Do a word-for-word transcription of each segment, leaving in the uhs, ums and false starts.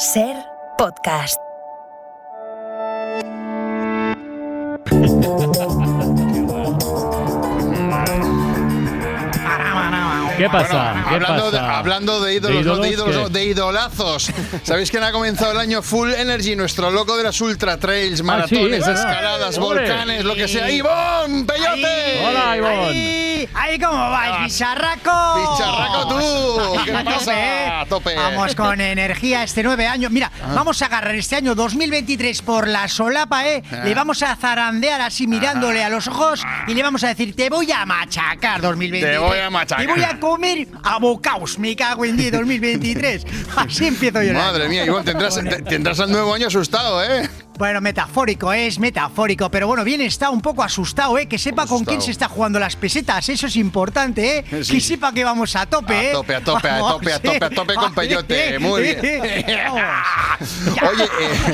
Ser Podcast. ¿Qué pasa? Bueno, ¿Qué hablando, pasa? De, hablando de ídolos, ¿De ídolos, no, de, ídolos qué? no, de idolazos. ¿Sabéis quién ha comenzado el año? Full Energy, nuestro loco de las ultra trails, maratones, sí, es escaladas, ¡Hombre! volcanes, lo que sea. ¡Ivón! ¡Peyote! Ahí. Hola, Ivón. Ahí, ahí ¿cómo vais, bicharraco? ¡Bicharraco tú! ¿Qué A pasa? tope, ¿eh? A tope. Vamos con energía este nueve año. Mira, Ah. vamos a agarrar este año dos mil veintitrés por la solapa, ¿eh? Ah. Le vamos a zarandear así mirándole a los ojos y le vamos a decir, te voy a machacar dos mil veintitrés. Te voy a machacar. Te voy a comer a bocaos, me cago en diez dos mil veintitrés. Así empiezo yo. Madre mía, Ivón, tendrás, te- tendrás al nuevo año asustado, ¿eh? Bueno, metafórico, es metafórico, pero bueno, bien está un poco asustado, ¿eh? Que sepa con Asustado. quién se está jugando las pesetas, eso es importante, ¿eh? Sí. Que sepa que vamos a tope, A ¿eh? tope, a tope, a Vamos, tope, a tope, a tope con ¿eh? Peyote. Muy bien. Oye,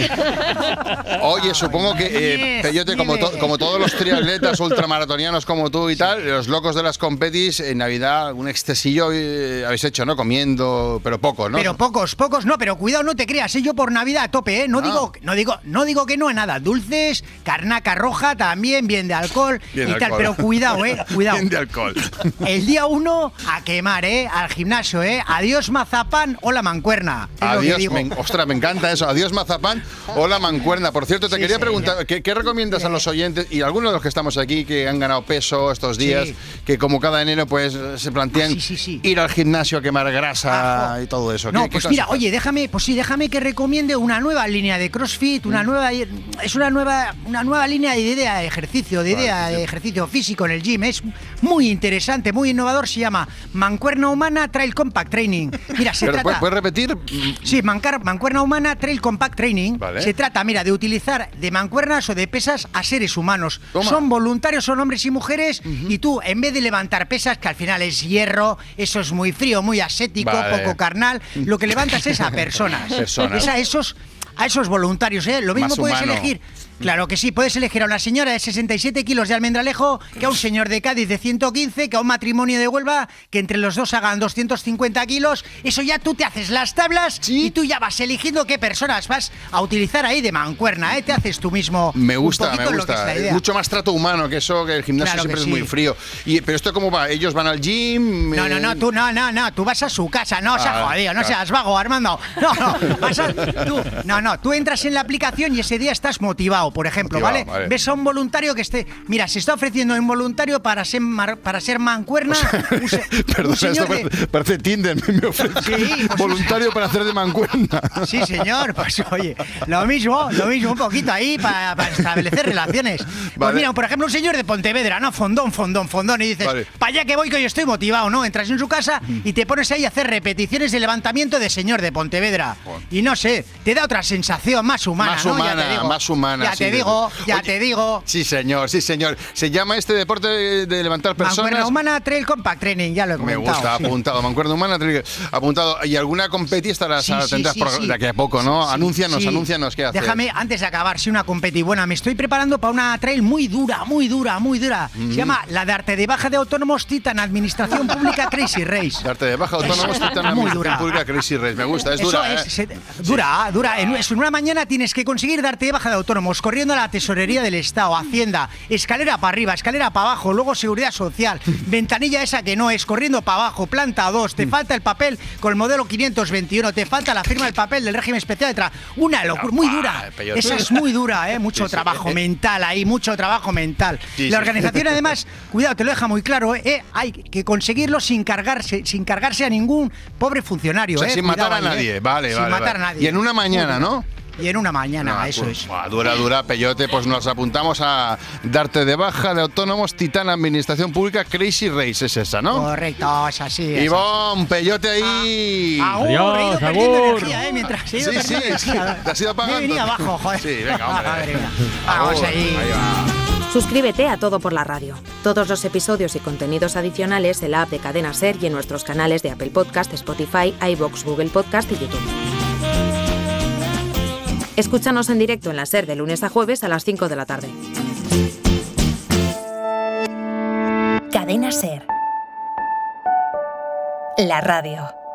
eh, oye, supongo que eh, Yes, Peyote, como, to- dime. como todos los triatletas ultramaratonianos como tú y tal, los locos de las competis, en Navidad un excesillo eh, habéis hecho, ¿no? Comiendo, pero poco, ¿no? Pero pocos, pocos no, pero cuidado, no te creas, ¿eh? Yo por Navidad a tope, ¿eh? No Ah. digo, no digo, no digo que no a nada. Dulces, carnaca roja también, bien de alcohol Bien y de tal, alcohol. pero cuidado, ¿eh? Cuidado. Bien de alcohol. El día uno a quemar, ¿eh? Al gimnasio, ¿eh? Adiós mazapán, hola mancuerna. Es lo que Adiós, digo. me, ostras, me encanta eso. Adiós, mazapán. Hola, mancuerna. Por cierto, te Sí, quería señor. preguntar, ¿qué, qué recomiendas a los oyentes y a algunos de los que estamos aquí que han ganado peso estos días, Sí. que como cada enero pues se plantean Sí, sí, sí. ir al gimnasio a quemar grasa Ajo. y todo eso? No, ¿Qué- qué pues mira, cosas? oye, déjame, pues sí, déjame que recomiende una nueva línea de CrossFit, una nueva, es una nueva, una nueva línea de idea de ejercicio, de Vale, idea sí. de ejercicio físico en el gym. Es muy interesante, muy innovador. Se llama Mancuerna Humana Trail Compact Training. Mira, se Pero, trata. ¿puedes, puedes repetir? Sí, mancar- mancuerna humana Trail Compact Training. Vale. Se trata, mira, de utilizar de mancuernas o de pesas a seres humanos. Toma. Son voluntarios, son hombres y mujeres, y tú, en vez de levantar pesas, que al final es hierro, eso es muy frío, muy ascético, Vale. poco carnal, lo que levantas es a personas. Personas. Es a esos, a esos voluntarios, ¿eh? Lo mismo Más puedes humano. elegir. Claro que sí, puedes elegir a una señora de sesenta y siete kilos de Almendralejo, que a un señor de Cádiz de ciento quince, que a un matrimonio de Huelva, que entre los dos hagan doscientos cincuenta kilos. Eso ya tú te haces las tablas y tú ya vas eligiendo qué personas vas a utilizar ahí de mancuerna, ¿eh? Te haces tú mismo. Me un gusta, poquito me lo que es gusta. la Es idea. mucho más trato humano que eso, que el gimnasio Claro que siempre sí. es muy frío. Y, pero esto cómo va, ellos van al gym. No, eh, no, no, tú no, no, no, tú vas a su casa, no seas Ah, jodido, no claro. seas vago, Armando. No, no, vas a, tú, no, no, tú entras en la aplicación y ese día estás motivado, por ejemplo, Motivado, ¿vale? vale. Ves a un voluntario que esté, mira, se está ofreciendo un voluntario para ser mar- para ser mancuerna, un, se- un Perdona, esto señor parece, de- parece Tinder, me ofrece Sí, pues- voluntario para hacer de mancuerna. Sí, señor, pues oye, lo mismo, lo mismo, un poquito ahí para, para establecer relaciones. Pues Vale. mira, por ejemplo, un señor de Pontevedra, ¿no? Fondón, fondón, fondón, y dices, Vale. para allá que voy que hoy estoy motivado, ¿no? Entras en su casa y te pones ahí a hacer repeticiones de levantamiento de señor de Pontevedra. Joder. Y no sé, te da otra sensación más humana, Más ¿no? humana, ya te digo. más humana. Ya sí, te desde- digo, ya Oye, te digo. Sí, señor, sí, señor. Se llama este deporte de, de levantar personas. Mancuerna humana Trail Compact Training, ya lo he Me comentado. gusta, sí. apuntado. Mancuerna humana, tri- apuntado. ¿Y alguna competi estarás Sí, sí, tendrás sí, por- sí. de aquí a poco, no? Sí, anúncianos, sí. anúncianos qué haces. Déjame, antes de acabar, sí, una competi buena. Me estoy preparando para una trail muy dura, muy dura, muy dura. Mm. Se llama la de arte de baja de autónomos Titan Administración Pública Crazy Race. Darte de baja autónomos, Es Titan muy Administración dura. Pública Crazy Race. Me gusta, es Eso dura, es, ¿eh? se- dura, dura. En, en una mañana tienes que conseguir darte de baja de autónomos, corriendo a la tesorería del Estado, Hacienda, escalera para arriba, escalera para abajo, luego seguridad social, ventanilla esa que no es, corriendo para abajo, planta dos, te falta el papel con el modelo quinientos veintiuno, te falta la firma del papel del régimen especial detrás. Una locura, muy dura. Peyote. Esa es muy dura, ¿eh? Mucho Sí, sí. trabajo mental ahí, mucho trabajo mental. Sí, la sí. organización además, cuidado, te lo deja muy claro, ¿eh? Hay que conseguirlo sin cargarse, sin cargarse a ningún pobre funcionario, O sea, ¿eh? sin Cuidado matar a ahí, ¿eh? nadie. Vale, Sin vale. matar vale. a nadie. Y en una mañana, ¿no? Y en una mañana, Ah, eso pues, es. buah, dura, dura, Peyote, pues nos apuntamos a darte de baja de autónomos Titan Administración Pública Crazy Race, es esa, ¿no? Correcto, es así. es Ivón, Peyote ahí. así. Agur, Adiós, he ido perdiendo agur. energía, ¿eh? Mientras he ido Sí, sí, perdiendo sí, energía. te has ido apagando. Me he venido abajo, joder. Sí, venga, hombre. Madre mía. Vamos Agur, ahí. va. Suscríbete a Todo por la Radio. Todos los episodios y contenidos adicionales en la app de Cadena Ser y en nuestros canales de Apple Podcast, Spotify, iVoox, Google Podcast y YouTube. Escúchanos en directo en la Ser de lunes a jueves a las cinco de la tarde. Cadena Ser. La radio.